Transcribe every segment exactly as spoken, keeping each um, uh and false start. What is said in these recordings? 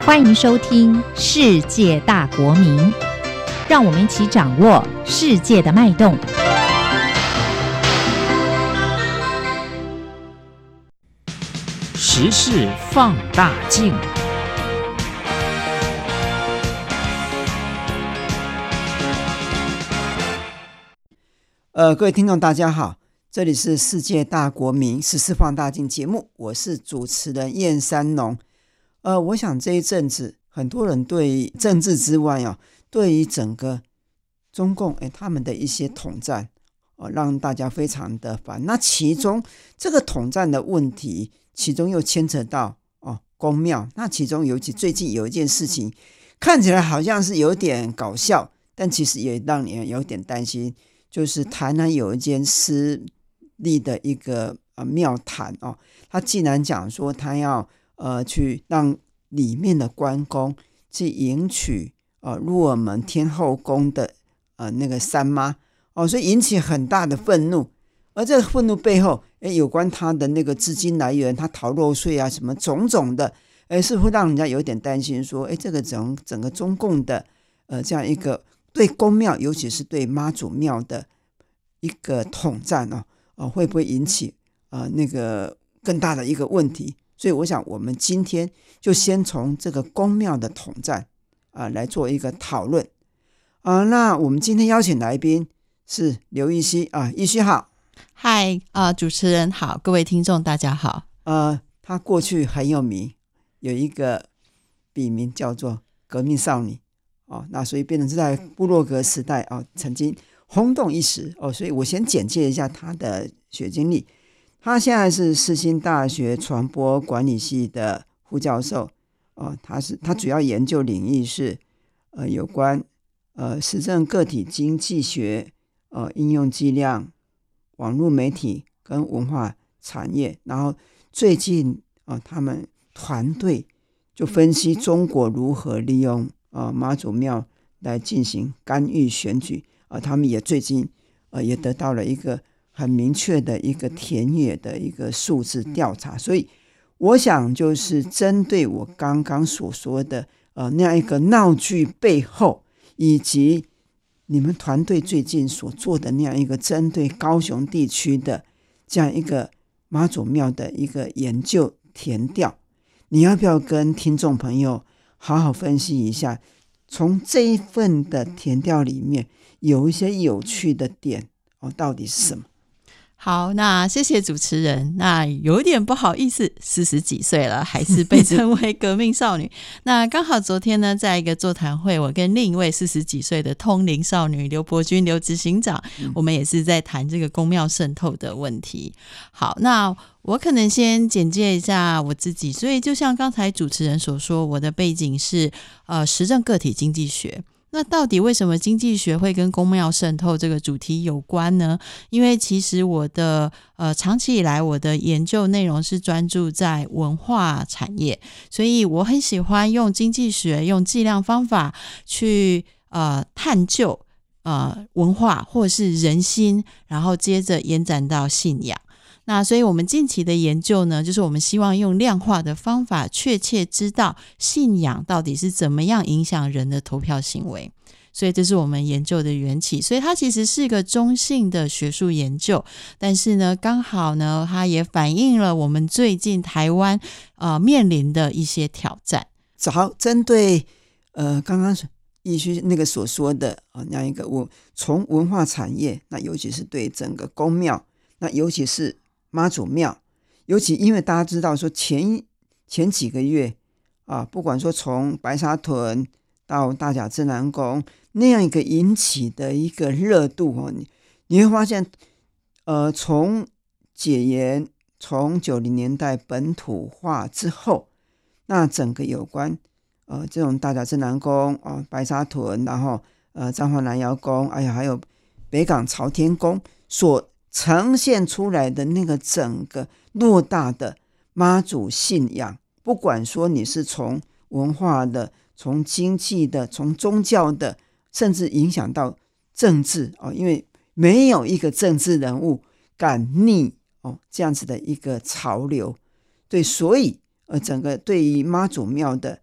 欢迎收听《世界大国民》，让我们一起掌握世界的脉动。 时事放大镜。 呃，各位听众大家好，这里是世界大国民时事放大镜节目，我是主持人燕山农。呃，我想这一阵子很多人对政治之外哦，对于整个中共诶他们的一些统战哦，让大家非常的烦。那其中这个统战的问题，其中又牵扯到哦公庙。那其中尤其最近有一件事情，看起来好像是有点搞笑，但其实也让你有点担心。就是台南有一间私立的一个呃庙坛哦，他竟然讲说他要呃去让里面的关公去迎娶呃鹿耳门天后宫的呃那个三妈哦，所以引起很大的愤怒。而这个愤怒背后，诶有关他的那个资金来源，他逃漏税啊什么种种的，诶是会让人家有点担心说，诶这个整整个中共的呃这样一个对公庙，尤其是对妈祖庙的一个统战哦，哦会不会引起呃那个更大的一个问题？所以我想我们今天就先从这个公庙的统战啊、呃、来做一个讨论啊、呃。那我们今天邀请来宾是刘奕希啊，奕希好。 嗨啊，主持人好，各位听众大家好。 呃，他过去很有名，有一个笔名叫做革命少女哦，那所以变成是在部落格时代哦，曾经轰动一时哦，所以我先简介一下他的学经历。他现在是世新大学传播管理系的副教授哦，他是他主要研究领域是呃有关呃实证个体经济学、呃应用计量、网络媒体跟文化产业。然后最近啊、呃，他们团队就分析中国如何利用啊、呃、妈祖庙来进行干预选举啊、呃，他们也最近呃也得到了一个很明确的一个田野的一个数字调查。所以我想就是针对我刚刚所说的呃那样一个闹剧背后，以及你们团队最近所做的那样一个针对高雄地区的这样一个妈祖庙的一个研究田调，你要不要跟听众朋友好好分析一下，从这一份的田调里面有一些有趣的点哦，到底是什么？ 好，那谢谢主持人。那有点不好意思，四十几岁了还是被称为革命少女。那刚好昨天呢，在一个座谈会，我跟另一位四十几岁的通灵少女刘伯君刘执行长、嗯、我们也是在谈这个公庙渗透的问题。好，那我可能先简介一下我自己。所以就像刚才主持人所说，我的背景是呃实证个体经济学。那到底为什么经济学会跟公庙渗透这个主题有关呢？因为其实我的呃长期以来我的研究内容是专注在文化产业，所以我很喜欢用经济学用计量方法去呃探究呃文化或是人心，然后接着延展到信仰。那所以我们近期的研究呢，就是我们希望用量化的方法确切知道信仰到底是怎么样影响人的投票行为，所以这是我们研究的缘起。所以它其实是一个中性的学术研究，但是呢刚好呢它也反映了我们最近台湾呃面临的一些挑战。 好，针对呃刚刚奕希那个所说的啊、呃、那样一个我从文化产业，那尤其是对整个公庙，那尤其是妈祖庙，尤其因为大家知道说前前几个月啊，不管说从白沙屯到大甲镇澜宫那样一个引起的一个热度哦，你你会发现，呃，从解严，从九零年代本土化之后，那整个有关呃这种大甲镇澜宫啊、白沙屯，然后呃彰化南瑶宫，哎呀，还有北港朝天宫所呈现出来的那个整个偌大的妈祖信仰，不管说你是从文化的、从经济的、从宗教的，甚至影响到政治哦，因为没有一个政治人物敢逆哦这样子的一个潮流，对，所以呃整个对于妈祖庙的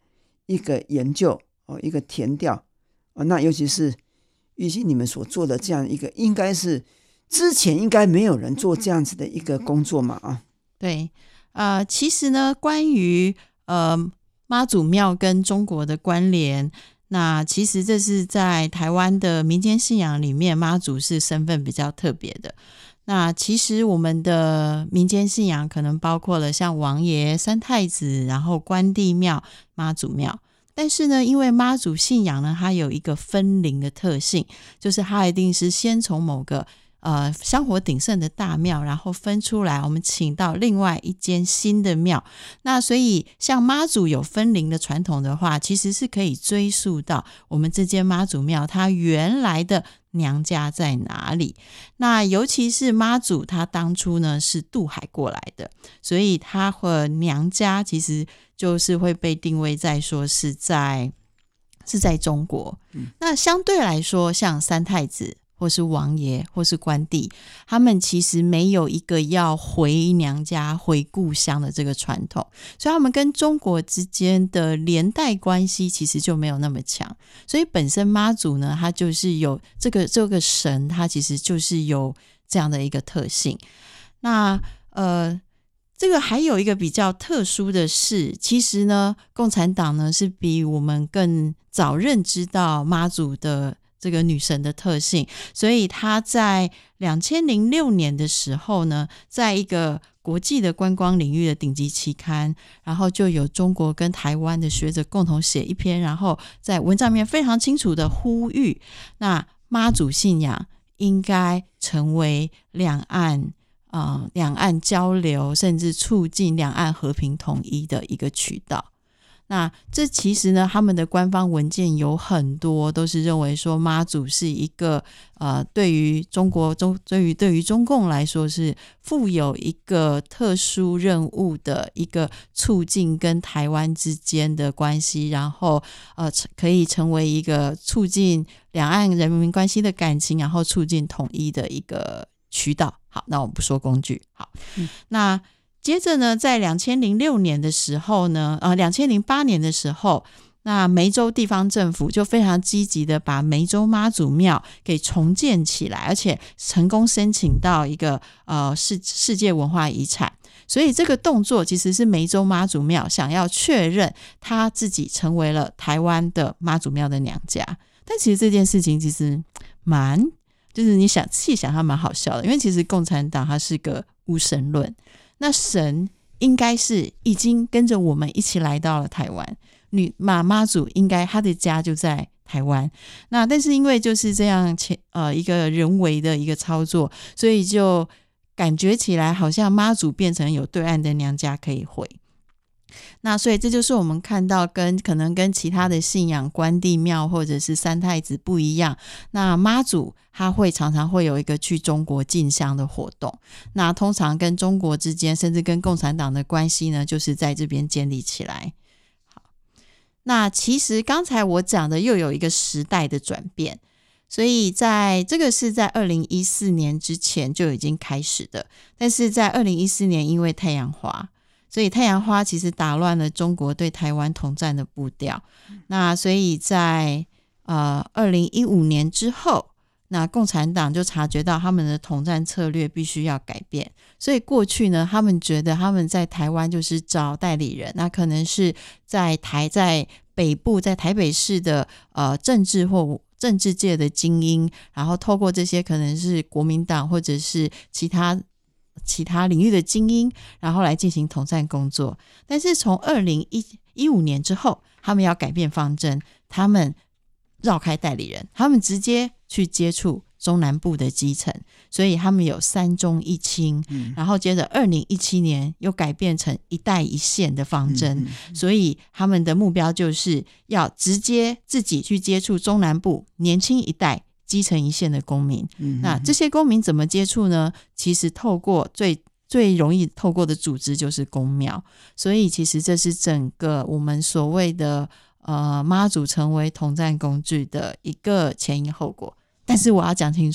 一个研究哦，一个田调哦，那尤其是玉馨你们所做的这样一个，应该是之前应该没有人做这样子的一个工作嘛啊？ 对，呃，其实呢，关于呃妈祖庙跟中国的关联，那其实这是在台湾的民间信仰里面，妈祖是身份比较特别的。那其实我们的民间信仰可能包括了像王爷、三太子，然后关帝庙、妈祖庙。但是呢，因为妈祖信仰呢，它有一个分灵的特性，就是它一定是先从某个呃香火鼎盛的大庙，然后分出来，我们请到另外一间新的庙。那所以像妈祖有分灵的传统的话，其实是可以追溯到我们这间妈祖庙它原来的娘家在哪里。那尤其是妈祖她当初呢是渡海过来的，所以她和娘家其实就是会被定位在说是在是在中国、嗯、那相对来说像三太子或是王爷或是关帝，他们其实没有一个要回娘家回故乡的这个传统，所以他们跟中国之间的连带关系其实就没有那么强。所以本身妈祖呢，它就是有这个这个神，它其实就是有这样的一个特性。那呃这个还有一个比较特殊的是，其实呢共产党呢是比我们更早认知到妈祖的这个女神的特性，所以他在二零零六年的时候呢，在一个国际的观光领域的顶级期刊，然后就有中国跟台湾的学者共同写一篇，然后在文章里面非常清楚的呼吁，那妈祖信仰应该成为两岸呃两岸交流甚至促进两岸和平统一的一个渠道。那这其实呢，他们的官方文件有很多都是认为说妈祖是一个呃，对于中国中对于对于中共来说是负有一个特殊任务的一个促进跟台湾之间的关系，然后呃可以成为一个促进两岸人民关系的感情，然后促进统一的一个渠道。好，那我们不说工具。好，嗯、那接着呢，在二零零六年的时候呢，呃，二零零八年的时候，那梅州地方政府就非常积极的把梅州妈祖庙给重建起来，而且成功申请到一个呃世世界文化遗产。所以这个动作其实是梅州妈祖庙想要确认他自己成为了台湾的妈祖庙的娘家。但其实这件事情其实蛮，就是你想细想它蛮好笑的，因为其实共产党它是个无神论。那神应该是已经跟着我们一起来到了台湾，女妈妈祖应该她的家就在台湾。那但是因为就是这样呃一个人为的一个操作，所以就感觉起来好像妈祖变成有对岸的娘家可以回。那所以这就是我们看到跟可能跟其他的信仰关帝庙或者是三太子不一样，那妈祖他会常常会有一个去中国进香的活动，那通常跟中国之间甚至跟共产党的关系呢就是在这边建立起来。好，那其实刚才我讲的又有一个时代的转变，所以在这个是在二零一四年之前就已经开始的，但是在二零一四年因为太阳花，所以太阳花其实打乱了中国对台湾统战的步调。那所以在呃二零一五年之后，那共产党就察觉到他们的统战策略必须要改变，所以过去呢，他们觉得他们在台湾就是找代理人，那可能是在台在北部在台北市的呃政治或政治界的精英，然后透过这些可能是国民党或者是其他其他领域的精英，然后来进行统战工作。但是从二零一五年之后，他们要改变方针，他们绕开代理人，他们直接去接触中南部的基层，所以他们有三中一轻、嗯、然后接着二零一七年又改变成一带一线的方针、嗯嗯、所以他们的目标就是要直接自己去接触中南部年轻一代基层一线的公民、嗯、那这些公民怎么接触呢？其实透过最最容易透过的组织就是公庙，所以其实这是整个我们所谓的呃妈祖成为统战工具的一个前因后果。但是我要讲清楚，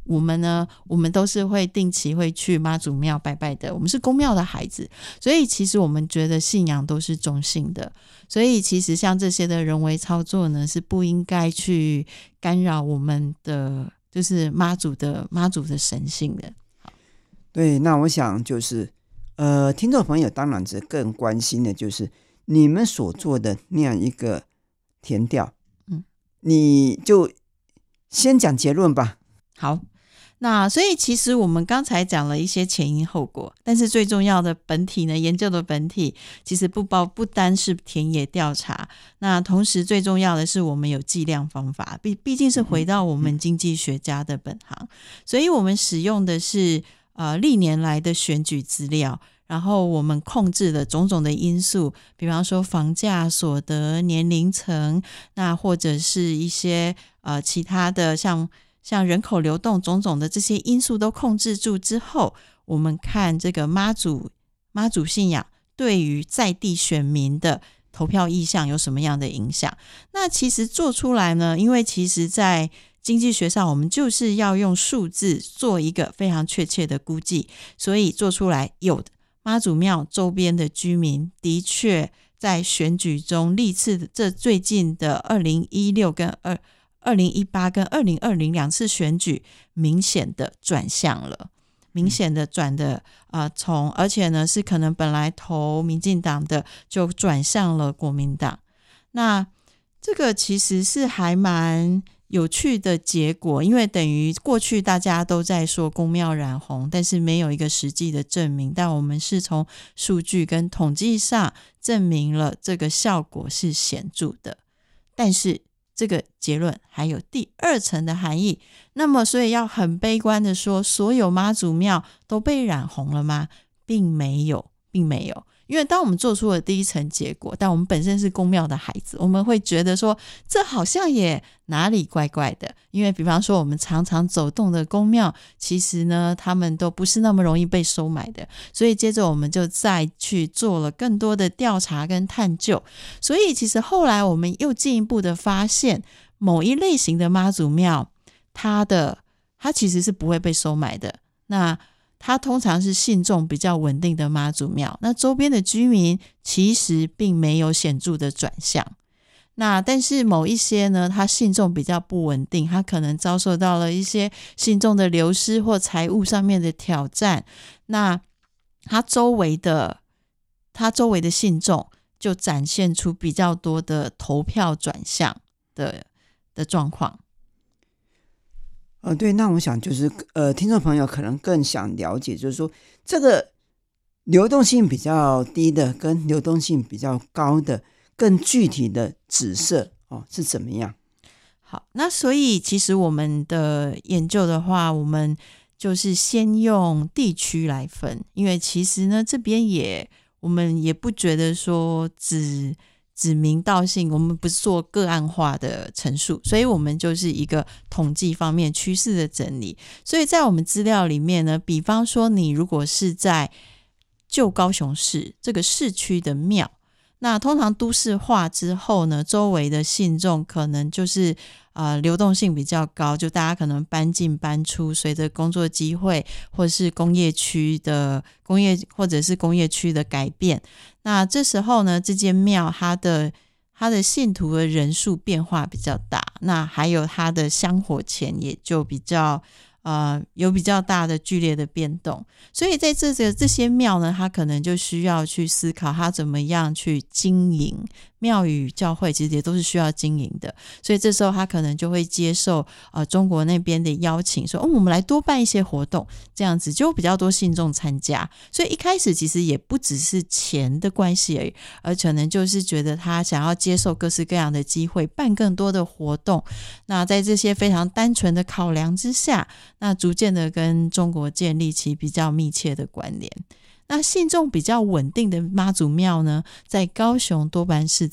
我们呢，我们都是会定期会去妈祖庙拜拜的，我们是公庙的孩子，所以其实我们觉得信仰都是中性的，所以其实像这些的人为操作呢，是不应该去干扰我们的就是妈祖的妈祖的神性的。 对，那我想就是呃，听众朋友当然是更关心的就是你们所做的那样一个田调， 嗯，你就先讲结论吧。 好，那所以其实我们刚才讲了一些前因后果，但是最重要的本体呢，研究的本体其实不包不单是田野调查，那同时最重要的是我们有计量方法，毕毕竟是回到我们经济学家的本行，所以我们使用的是呃历年来的选举资料，然后我们控制了种种的因素，比方说房价、所得、年龄层，那或者是一些呃其他的像像人口流动种种的这些因素都控制住之后，我们看这个妈祖妈祖信仰对于在地选民的投票意向有什么样的影响。那其实做出来呢，因为其实在经济学上我们就是要用数字做一个非常确切的估计，所以做出来有的妈祖庙周边的居民的确在选举中历次这最近的二零一六跟二零一八跟二零二零两次选举明显的转向了，明显的转的呃，从而且呢是可能本来投民进党的就转向了国民党。那这个其实是还蛮有趣的结果，因为等于过去大家都在说公庙染红，但是没有一个实际的证明，但我们是从数据跟统计上证明了这个效果是显著的。但是这个结论还有第二层的含义，那么所以要很悲观的说，所有妈祖庙都被染红了吗？并没有，并没有。因为当我们做出了第一层结果，但我们本身是公庙的孩子，我们会觉得说这好像也哪里怪怪的，因为比方说我们常常走动的公庙，其实呢他们都不是那么容易被收买的，所以接着我们就再去做了更多的调查跟探究，所以其实后来我们又进一步的发现，某一类型的妈祖庙它的它其实是不会被收买的，那它通常是信众比较稳定的妈祖庙，那周边的居民其实并没有显著的转向。那但是某一些呢，它信众比较不稳定，它可能遭受到了一些信众的流失或财务上面的挑战，那它周围的它周围的信众就展现出比较多的投票转向的的状况。 呃，对，那我想就是呃，听众朋友可能更想了解，就是说这个流动性比较低的跟流动性比较高的更具体的指涉哦是怎么样？ 好，那所以其实我们的研究的话，我们就是先用地区来分，因为其实呢这边也我们也不觉得说只指名道姓，我们不是做个案化的陈述，所以我们就是一个统计方面趋势的整理。所以在我们资料里面呢，比方说你如果是在旧高雄市这个市区的庙，那通常都市化之后呢，周围的信众可能就是呃流动性比较高，就大家可能搬进搬出，随着工作机会或是工业区的工业或者是工业区的改变，那这时候呢，这间庙它的它的信徒的人数变化比较大，那还有它的香火钱也就比较呃，有比较大的剧烈的变动，所以在这个这些庙呢，它可能就需要去思考它怎么样去经营。庙宇教会其实也都是需要经营的，所以这时候他可能就会接受呃中国那边的邀请，说哦，我们来多办一些活动，这样子就比较多信众参加。所以一开始其实也不只是钱的关系而已，而可能就是觉得他想要接受各式各样的机会，办更多的活动。那在这些非常单纯的考量之下，那逐渐的跟中国建立起比较密切的关联。那信众比较稳定的妈祖庙呢，在高雄多半是在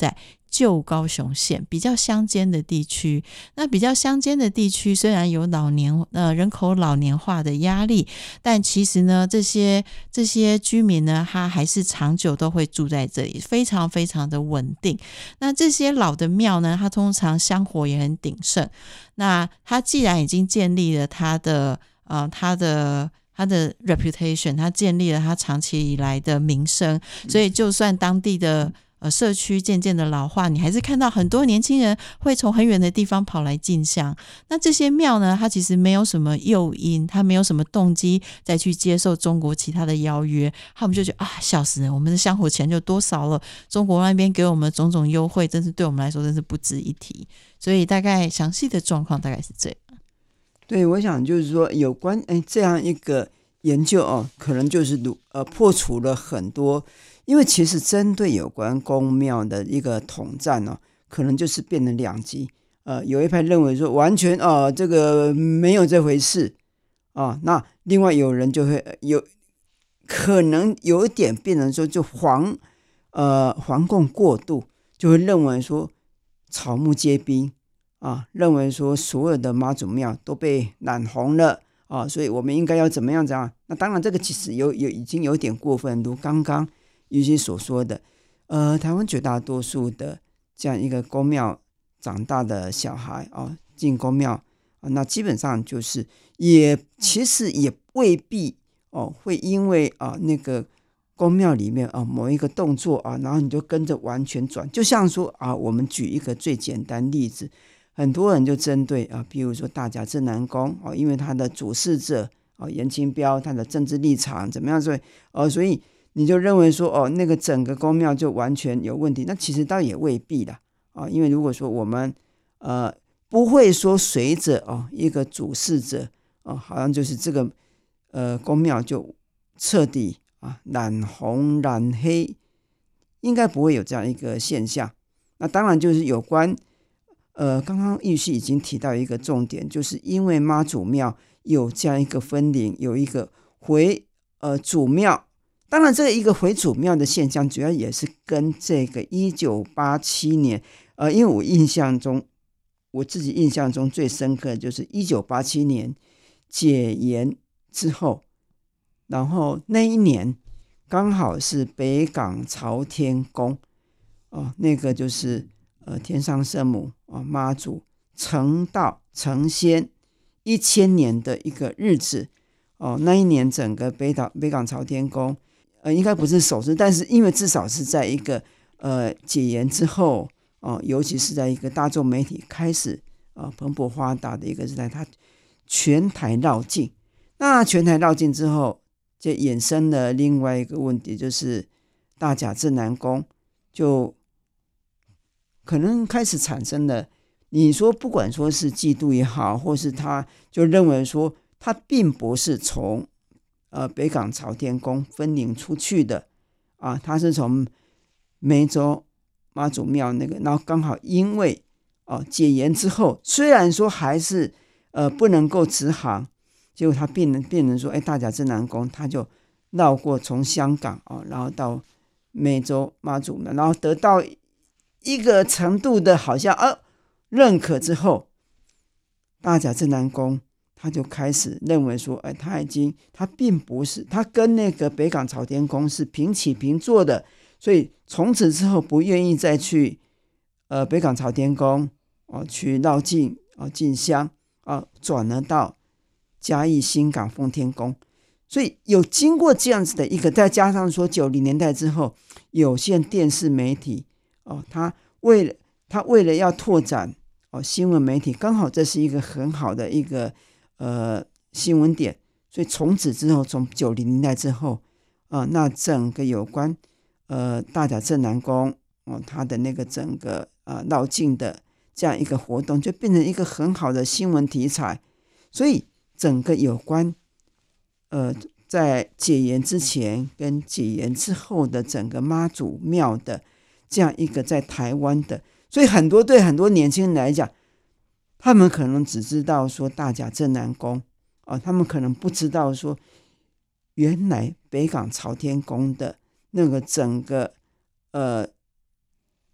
旧高雄县比较乡间的地区。那比较乡间的地区虽然有老年呃人口老年化的压力，但其实呢这些这些居民呢他还是长久都会住在这里，非常非常的稳定。那这些老的庙呢，它通常香火也很鼎盛。那它既然已经建立了它的呃它的他的 reputation， 他建立了他长期以来的名声，所以就算当地的呃社区渐渐的老化，你还是看到很多年轻人会从很远的地方跑来进香。那这些庙呢，它其实没有什么诱因，它没有什么动机再去接受中国其他的邀约，他们就觉得啊，笑死人，我们的香火钱就多少了，中国那边给我们种种优惠，真是对我们来说真是不值一提。所以大概详细的状况大概是这样。 对，我想就是说，有关哎这样一个研究哦，可能就是呃破除了很多，因为其实针对有关公庙的一个统战哦，可能就是变成两极。呃，有一派认为说完全哦、呃、这个没有这回事啊、哦，那另外有人就会有可能有一点变成说就皇呃皇共过度，就会认为说草木皆兵。啊，认为说所有的妈祖庙都被染红了啊，所以我们应该要怎么样怎样？那当然，这个其实有有已经有点过分，如刚刚于西所说的，呃，台湾绝大多数的这样一个公庙长大的小孩啊，进公庙啊，那基本上就是也其实也未必哦，会因为啊那个公庙里面啊某一个动作啊，然后你就跟着完全转，就像说啊，我们举一个最简单例子。很多人就针对啊，比如说大甲镇南宫哦，因为他的主事者哦严清标，他的政治立场怎么样，所以哦，所以你就认为说哦，那个整个宫庙就完全有问题。那其实倒也未必啦啊，因为如果说我们呃不会说随着哦一个主事者哦，好像就是这个呃宫庙就彻底啊染红染黑，应该不会有这样一个现象。那当然就是有关。呃，刚刚玉溪已经提到一个重点，就是因为妈祖庙有这样一个分灵，有一个回呃祖庙。当然，这个一个回祖庙的现象，主要也是跟这个一九八七年，呃，因为我印象中，我自己印象中最深刻的就是一九八七年解严之后，然后那一年刚好是北港朝天宫，哦，那个就是。呃，天上圣母啊，妈祖成道成仙一千年的一个日子哦。那一年，整个北岛北港朝天宫，呃，应该不是首次，但是因为至少是在一个呃解严之后哦，尤其是在一个大众媒体开始啊蓬勃发达的一个时代，它全台绕境。那全台绕境之后，就衍生了另外一个问题，就是大甲镇南宫就。可能开始产生了，你说不管说是嫉妒也好，或是他就认为说他并不是从呃北港朝天宫分灵出去的啊，他是从梅州妈祖庙那个，然后刚好因为哦解严之后，虽然说还是呃不能够直航，结果他变成变成说，哎，大甲镇南宫他就绕过从香港啊、哦，然后到梅州妈祖庙，然后得到。一个程度的好像呃、啊、认可之后，大甲镇南宫他就开始认为说，哎，他已经他并不是他跟那个北港朝天宫是平起平坐的，所以从此之后不愿意再去呃北港朝天宫哦去绕境哦进香啊，转了到嘉义新港奉天宫，所以有经过这样子的一个，再加上说九零年代之后，有线电视媒体。哦，他为了他为了要拓展哦新闻媒体，刚好这是一个很好的一个呃新闻点，所以从此之后，从九零年代之后啊、呃，那整个有关呃大甲镇南宫哦，它的那个整个啊绕境的这样一个活动，就变成一个很好的新闻题材，所以整个有关呃在解严之前跟解严之后的整个妈祖庙的。这样一个在台湾的，所以很多对很多年轻人来讲，他们可能只知道说大甲镇南宫、哦、他们可能不知道说原来北港朝天宫的那个整个呃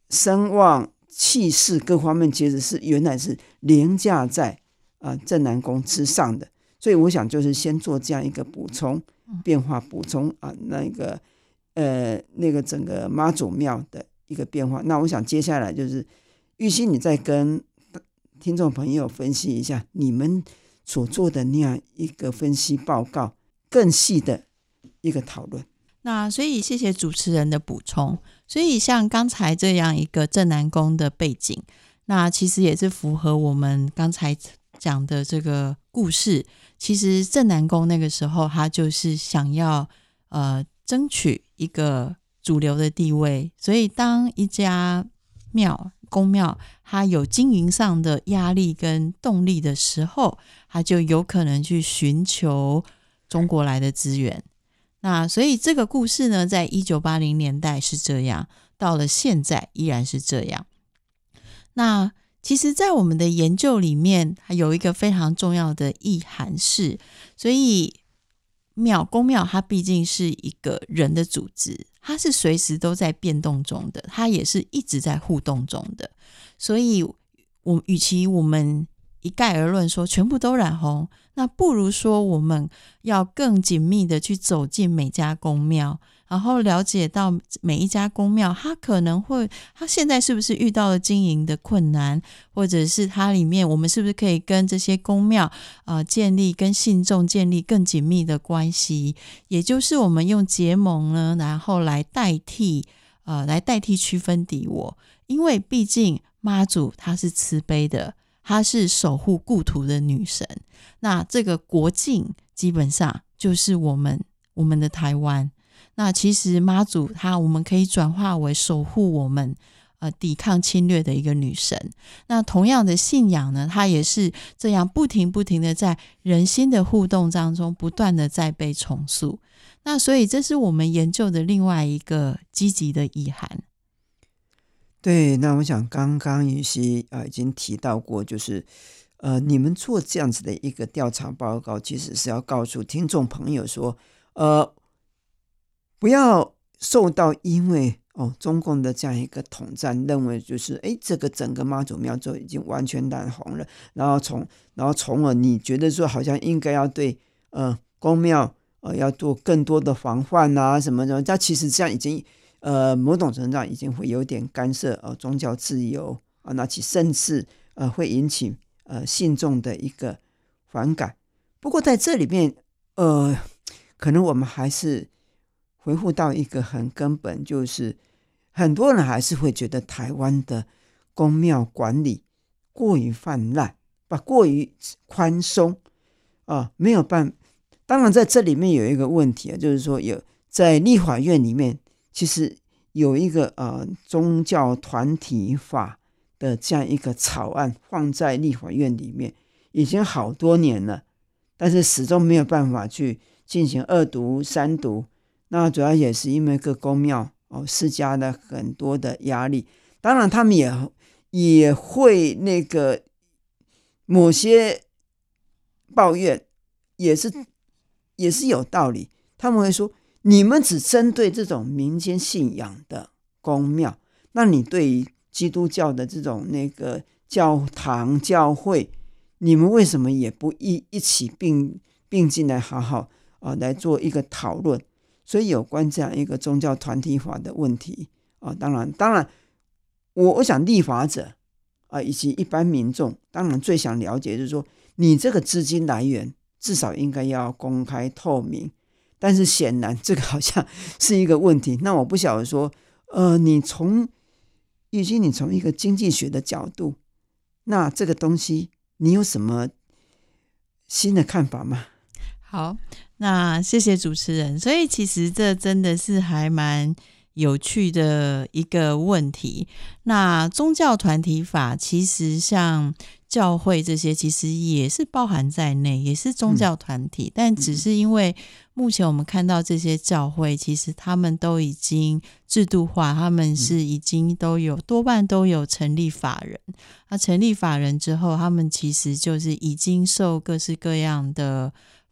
声望、气势各方面，其实是原来是凌驾在啊、呃、镇南宫之上的。所以我想就是先做这样一个补充变化，补充啊那个呃那个整个妈祖庙的一个变化。那我想接下来就是玉馨，你再跟听众朋友分析一下你们所做的那样一个分析报告，更细的一个讨论。 那所以谢谢主持人的补充。所以像刚才这样一个镇南宫的背景，那其实也是符合我们刚才讲的这个故事。其实镇南宫那个时候他就是想要呃争取一个主流的地位，所以当一家庙宫庙它有经营上的压力跟动力的时候，它就有可能去寻求中国来的资源。那所以这个故事呢，在一九八零年代是这样，到了现在依然是这样。那其实在我们的研究里面还有一个非常重要的意涵是，所以庙宫庙它毕竟是一个人的组织，它是随时都在变动中的，它也是一直在互动中的。所以我与其我们一概而论说全部都染红，那不如说我们要更紧密的去走进每家宫庙，然后了解到每一家宫庙它可能会它现在是不是遇到了经营的困难，或者是它里面我们是不是可以跟这些宫庙呃建立跟信众建立更紧密的关系，也就是我们用结盟呢，然后来代替呃来代替区分敌我。因为毕竟妈祖她是慈悲的，她是守护故土的女神，那这个国境基本上就是我们我们的台湾。那其实妈祖她我们可以转化为守护我们呃抵抗侵略的一个女神。那同样的信仰呢，它也是这样不停不停的在人心的互动当中不断的在被重塑。那所以这是我们研究的另外一个积极的意涵。 对，那我想刚刚玉溪啊已经提到过，就是呃，你们做这样子的一个调查报告，其实是要告诉听众朋友说，呃，不要受到因为哦中共的这样一个统战，认为就是哎这个整个妈祖庙就已经完全染红了，然后从然后从而你觉得说好像应该要对呃宫庙呃要做更多的防范啊什么的，但其实这样已经。呃，某种程度上已经会有点干涉呃宗教自由啊，那其甚至呃会引起呃信众的一个反感。不过在这里面，呃，可能我们还是回复到一个很根本，就是很多人还是会觉得台湾的宫庙管理过于泛滥，不过于宽松啊，没有办。当然在这里面有一个问题啊，就是说有在立法院里面。其实有一个呃宗教团体法的这样一个草案放在立法院里面，已经好多年了，但是始终没有办法去进行二读、三读。那主要也是因为各宫庙哦施加了很多的压力，当然他们也也会那个某些抱怨也是也是有道理，他们会说。你们只针对这种民间信仰的宫庙，那你对于基督教的这种那个教堂教会，你们为什么也不一一起并并进来好好啊来做一个讨论？所以有关这样一个宗教团体法的问题啊，当然当然我我想立法者啊以及一般民众当然最想了解就是说，你这个资金来源至少应该要公开透明。但是显然这个好像是一个问题。那我不晓得说，呃，你从玉馨，你从一个经济学的角度，那这个东西你有什么新的看法吗？ 好，那谢谢主持人。所以其实这真的是还蛮有趣的一个问题。那宗教团体法其实像教会这些其实也是包含在内，也是宗教团体、嗯、但只是因为目前我们看到这些教会其实他们都已经制度化，他们是已经都有多半都有成立法人，那成立法人之后他们其实就是已经受各式各样的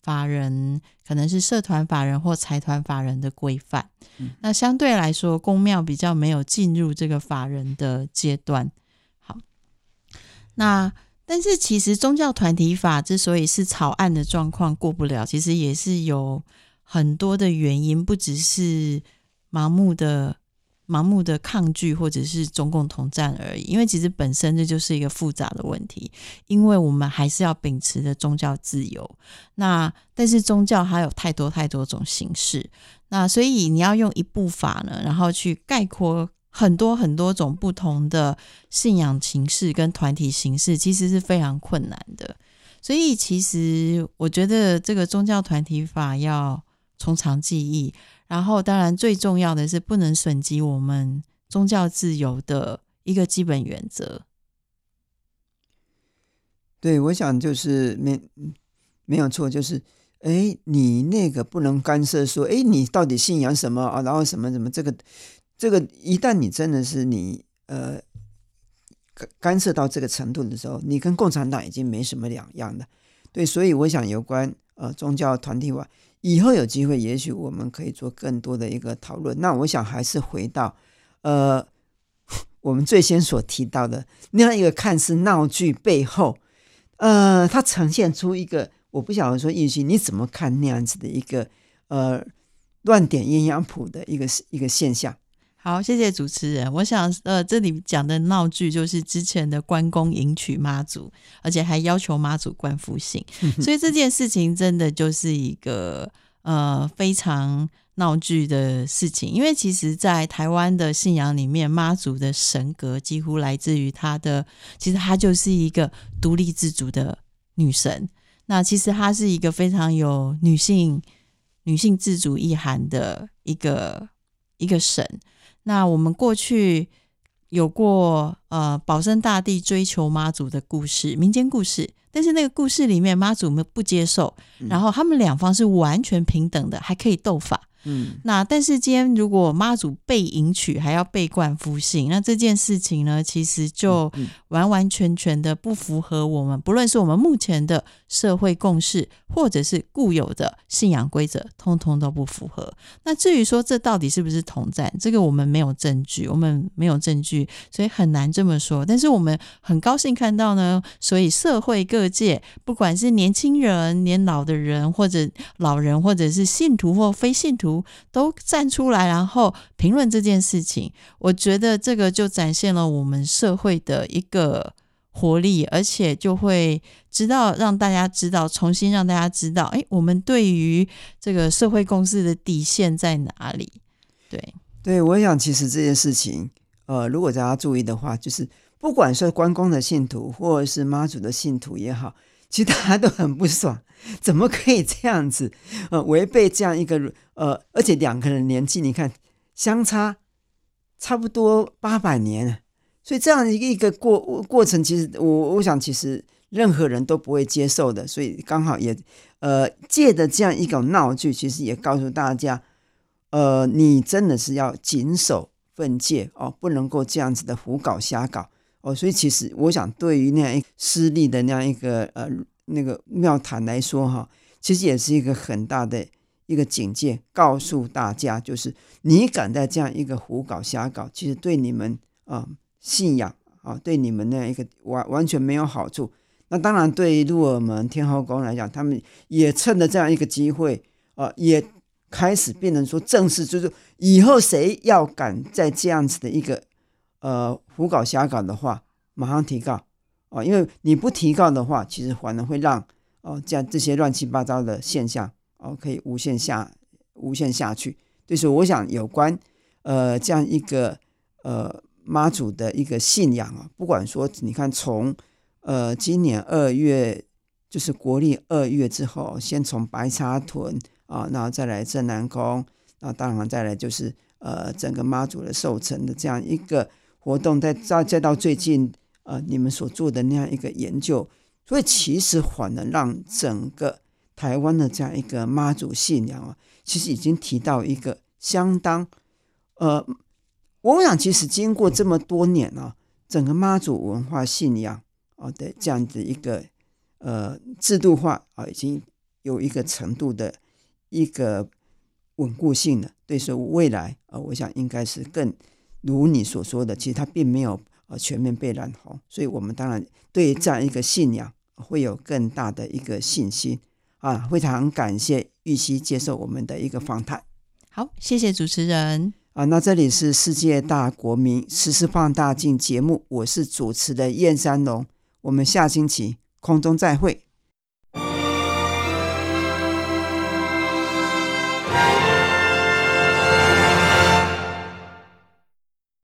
法人可能是社团法人或财团法人的规范、 嗯、 那相对来说公庙比较没有进入这个法人的阶段。好，那但是其实宗教团体法之所以是草案的状况过不了，其实也是有很多的原因，不只是盲目的盲目的抗拒或者是中共统战而已，因为其实本身这就是一个复杂的问题，因为我们还是要秉持的宗教自由，那但是宗教它有太多太多种形式，那所以你要用一部法呢，然后去概括很多很多种不同的信仰形式跟团体形式，其实是非常困难的。所以其实我觉得这个宗教团体法要从长计议，然后当然最重要的是不能损及我们宗教自由的一个基本原则。 对，我想就是没没有错，就是哎，你那个不能干涉说，哎，你到底信仰什么啊？然后什么什么，这个这个，一旦你真的是你呃干涉到这个程度的时候，你跟共产党已经没什么两样了。对，所以我想有关呃宗教团体法，以后有机会，也许我们可以做更多的一个讨论。那我想还是回到呃我们最先所提到的那样一个看似闹剧背后，呃，它呈现出一个，我不晓得说艺兴你怎么看那样子的一个呃乱点鸳鸯谱的一个一个现象。 好，谢谢主持人。我想呃，这里讲的闹剧就是之前的关公迎娶妈祖，而且还要求妈祖冠夫姓所以这件事情真的就是一个呃非常闹剧的事情。因为其实在台湾的信仰里面，妈祖的神格几乎来自于她的，其实她就是一个独立自主的女神，那其实她是一个非常有女性女性自主意涵的一个一个神。那我们过去有过呃保生大帝追求妈祖的故事，民间故事，但是那个故事里面妈祖们不接受、嗯、然后他们两方是完全平等的，还可以斗法。嗯，那但是今天如果妈祖被迎娶还要被冠夫姓，那这件事情呢其实就完完全全的不符合我们不论是我们目前的社会共识或者是固有的信仰规则，通通都不符合。那至于说这到底是不是统战，这个我们没有证据我们没有证据所以很难这么说。但是我们很高兴看到呢，所以社会各界不管是年轻人年老的人或者老人或者是信徒或非信徒都站出来然后评论这件事情。我觉得这个就展现了我们社会的一个活力，而且就会知道让大家知道重新让大家知道诶我们对于这个社会共识的底线在哪里。对对，我想其实这件事情呃，如果大家注意的话，就是不管是关公的信徒或者是妈祖的信徒也好，其实大家都很不爽，怎么可以这样子呃，违背这样一个呃，而且两个人年纪你看相差差不多八百年，所以这样一个过过程，其实我我想其实任何人都不会接受的。所以刚好也呃借着这样一种闹剧，其实也告诉大家，呃，你真的是要谨守分界哦，不能够这样子的胡搞瞎搞哦。所以其实我想，对于那样一私立的那样一个呃那个庙坛来说哈，其实也是一个很大的一个警戒，告诉大家，就是你敢在这样一个胡搞瞎搞，其实对你们啊、呃、信仰啊，对你们那一个完完全没有好处。那当然，对于鹿耳门天后宫来讲，他们也趁着这样一个机会啊、呃，也开始变成说正式，就是以后谁要敢在这样子的一个呃胡搞瞎搞的话，马上提告哦、呃，因为你不提告的话，其实反而会让哦、呃、这样这些乱七八糟的现象哦，可以无限下无限下去。就是我想有关呃这样一个呃妈祖的一个信仰啊，不管说你看从呃今年二月就是国历二月之后，先从白沙屯啊，然后再来镇南宫，那当然再来就是呃整个妈祖的寿辰的这样一个活动，再再到最近呃你们所做的那样一个研究，所以其实反而让整个台湾的这样一个妈祖信仰啊，其实已经提到一个相当呃，我想其实经过这么多年啊，整个妈祖文化信仰啊的这样的一个呃制度化啊，已经有一个程度的一个稳固性了。对，所以未来、呃、我想应该是更如你所说的，其实它并没有、呃、全面被染红，所以我们当然对这样一个信仰会有更大的一个信心啊！非常感谢玉溪接受我们的一个访谈。 好，谢谢主持人啊，那这里是世界大国民时事放大镜节目，我是主持人燕山龙，我们下星期空中再会。